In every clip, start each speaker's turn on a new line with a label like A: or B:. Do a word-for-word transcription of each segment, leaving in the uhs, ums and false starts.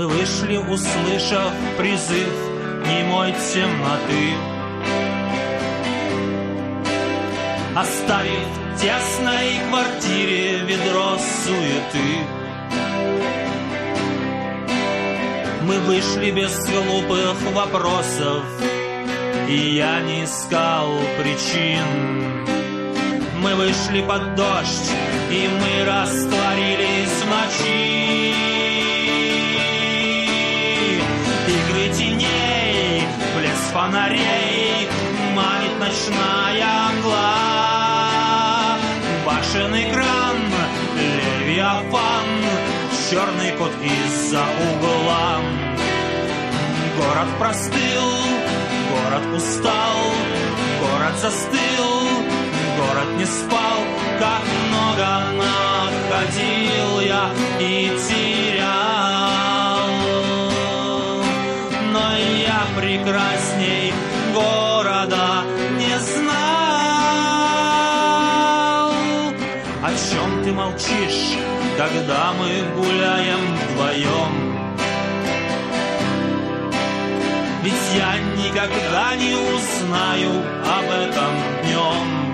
A: Мы вышли, услышав призыв немой темноты, оставив в тесной квартире ведро суеты. Мы вышли без глупых вопросов, и я не искал причин. Мы вышли под дождь, и мы растворились в ночи. Игры теней, блеск фонарей, манит ночная мгла. Башенный кран, левиафан, черный кот из-за угла. Город простыл, город устал, город застыл, город не спал. Как много находил я и терял, но я прекрасней города не знал. О чем ты молчишь, когда мы гуляем вдвоем? Ведь я никогда не узнаю об этом днем.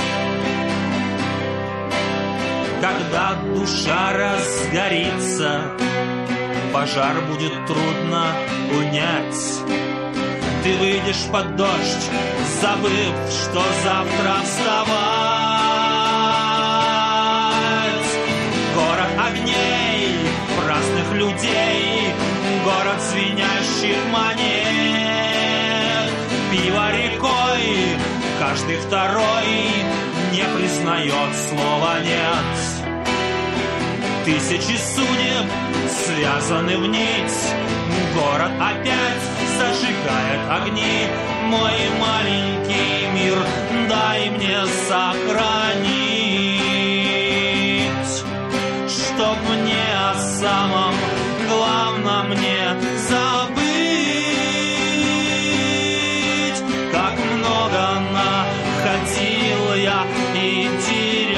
A: Когда душа разгорится, пожар будет трудно унять. Ты выйдешь под дождь, забыв, что завтра вставать. Город огней, праздных людей, город звенящих монет. Пиво рекой, каждый второй не признает слова «нет». Тысячи судеб связаны в нить, город опять зажигает огни. Мой маленький мир, дай мне сохранить, чтоб мне о самом главном не забыть. Как много находил я и терял,